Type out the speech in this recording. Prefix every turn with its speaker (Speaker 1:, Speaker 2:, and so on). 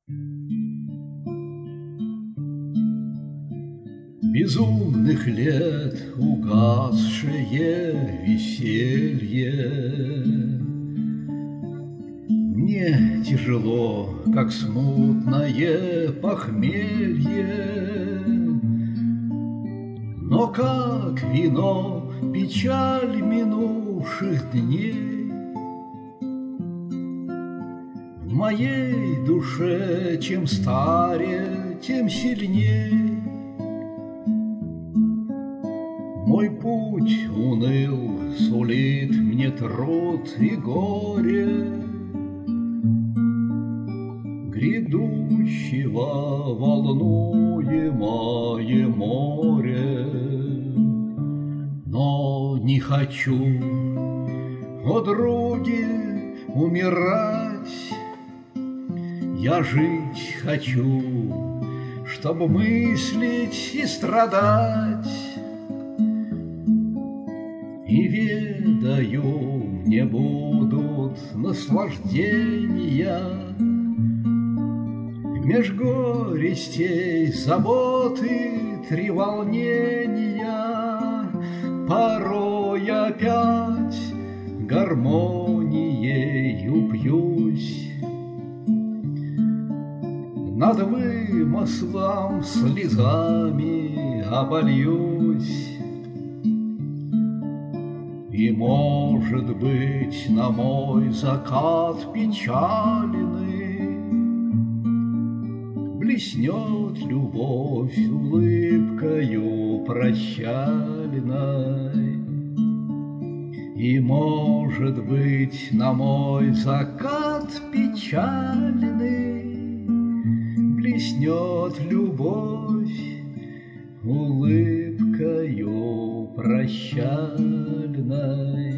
Speaker 1: Безумных лет угасшее веселье. Мне тяжело, как смутное похмелье, но как вино печаль минувших дней. В моей душе чем старее, тем сильней. Мой путь уныл сулит мне труд и горе грядущего волнуемое море. Но не хочу, о други, умирать. Я жить хочу, чтобы мыслить и страдать. И ведаю, мне будут наслаждения меж горестей, заботы, треволнения. Порой опять гармонией упьюсь, над вымыслом слезами обольюсь. И, может быть, на мой закат печальный блеснет любовь улыбкою прощальной. И, может быть, на мой закат печальный блеснет любовь улыбкою прощальной.